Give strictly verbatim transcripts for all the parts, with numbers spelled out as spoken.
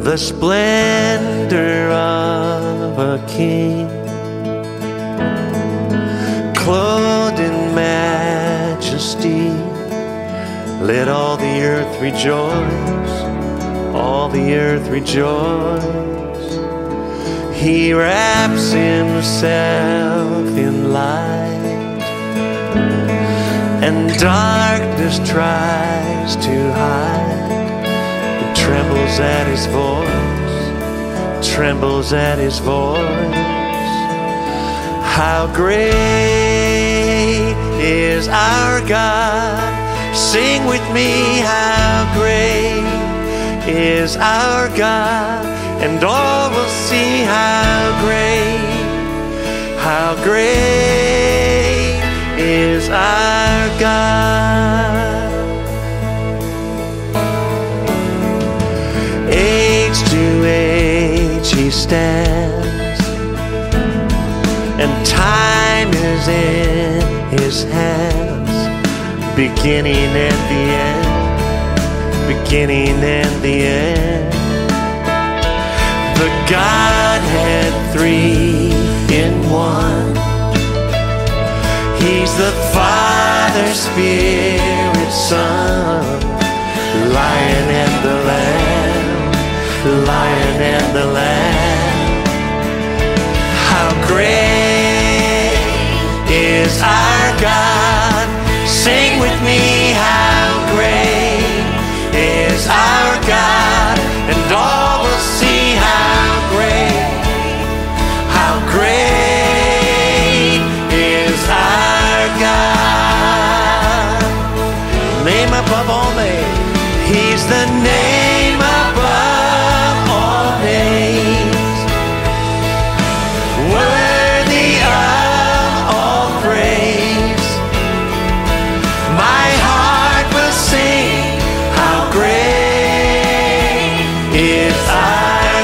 the splendor of a king, clothed in majesty. Let all the earth rejoice, all the earth rejoice. He wraps himself in light, and darkness tries to hide. It trembles at his voice, trembles at his voice. How great is our God! Sing with me, how great is our God, and all will see how great, how great is our God. Age to age he stands, and time is in his hands. Beginning and the end, beginning and the end. The Godhead three in one. He's the Father, Spirit, Son, Lion and the Lamb, Lion and the Lamb. How great is our God! Sing with me, how great is our God, and all will see how great, how great is our God. Name above all names, he's the name above all names, worthy of all praise. My heart will sing, how great is our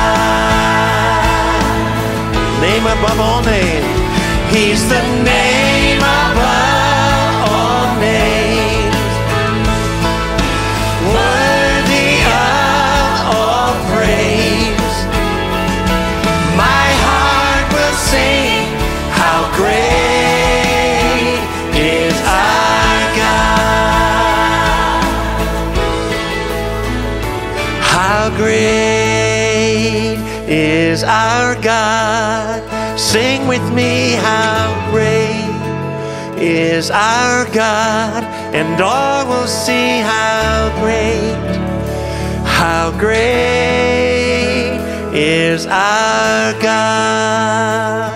God. Name above all names, he's the name above all names, worthy of all praise. My heart will sing, how great is our God. How great is our God! Sing with me, how great is our God, and all will see how great, how great is our God,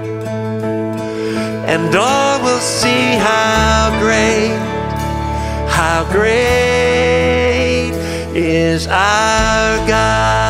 and all will see how great, how great is our God.